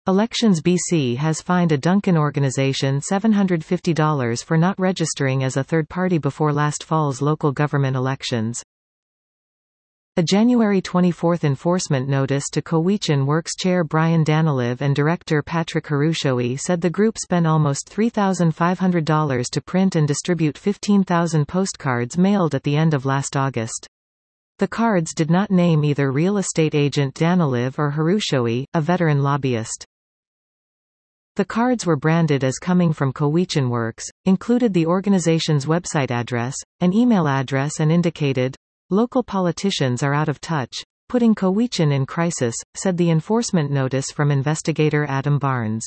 Elections BC has fined a Duncan organization $750 for not registering as a third party before last fall's local government elections. A January 24 enforcement notice to Cowichan Works Chair Brian Danilov and Director Patrick Harushowy said the group spent almost $3,500 to print and distribute 15,000 postcards mailed at the end of last August. The cards did not name either real estate agent Danilov or Harushowy, a veteran lobbyist. The cards were branded as coming from Cowichan Works, included the organization's website address, an email address and indicated, "Local politicians are out of touch, putting Cowichan in crisis," said the enforcement notice from investigator Adam Barnes.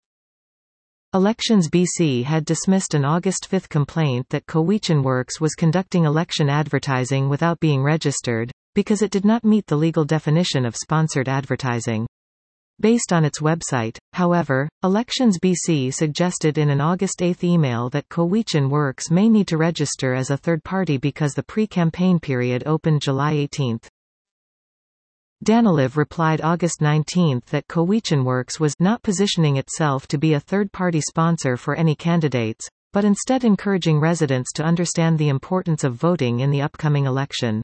Elections BC had dismissed an August 5 complaint that Cowichan Works was conducting election advertising without being registered, because it did not meet the legal definition of sponsored advertising. Based on its website, however, Elections BC suggested in an August 8 email that Cowichan Works may need to register as a third party because the pre-campaign period opened July 18. Danilov replied August 19 that Cowichan Works was not positioning itself to be a third-party sponsor for any candidates, but instead encouraging residents to understand the importance of voting in the upcoming election.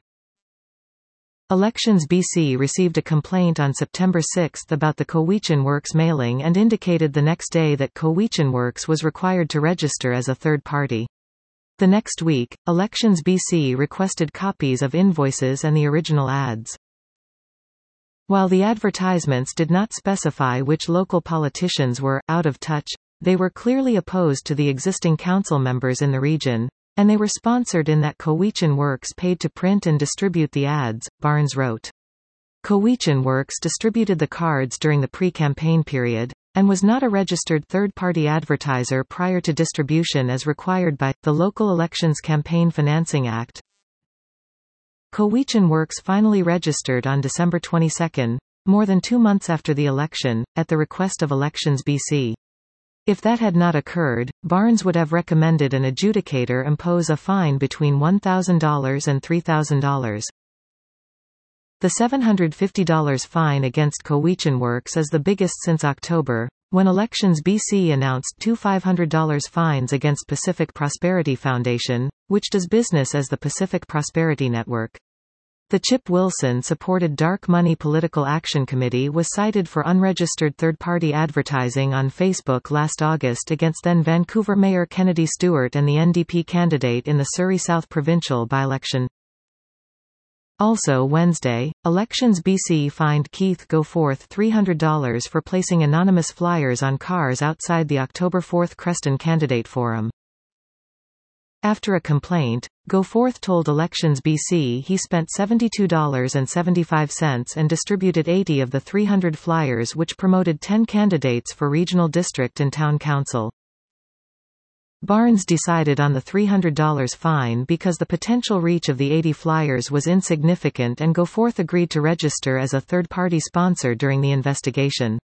Elections BC received a complaint on September 6 about the Cowichan Works mailing and indicated the next day that Cowichan Works was required to register as a third party. The next week, Elections BC requested copies of invoices and the original ads. While the advertisements did not specify which local politicians were out of touch, they were clearly opposed to the existing council members in the region, and they were sponsored in that Cowichan Works paid to print and distribute the ads, Barnes wrote. Cowichan Works distributed the cards during the pre-campaign period, and was not a registered third-party advertiser prior to distribution as required by the Local Elections Campaign Financing Act. Cowichan Works finally registered on December 22, more than 2 months after the election, at the request of Elections BC. If that had not occurred, Barnes would have recommended an adjudicator impose a fine between $1,000 and $3,000. The $750 fine against Cowichan Works is the biggest since October, when Elections BC announced two $500 fines against Pacific Prosperity Foundation, which does business as the Pacific Prosperity Network. The Chip Wilson-supported Dark Money Political Action Committee was cited for unregistered third-party advertising on Facebook last August against then Vancouver Mayor Kennedy Stewart and the NDP candidate in the Surrey South provincial by-election. Also Wednesday, Elections BC fined Keith Goforth $300 for placing anonymous flyers on cars outside the October 4 Creston Candidate Forum. After a complaint, Goforth told Elections BC he spent $72.75 and distributed 80 of the 300 flyers which promoted 10 candidates for regional district and town council. Barnes decided on the $300 fine because the potential reach of the 80 flyers was insignificant and Goforth agreed to register as a third-party sponsor during the investigation.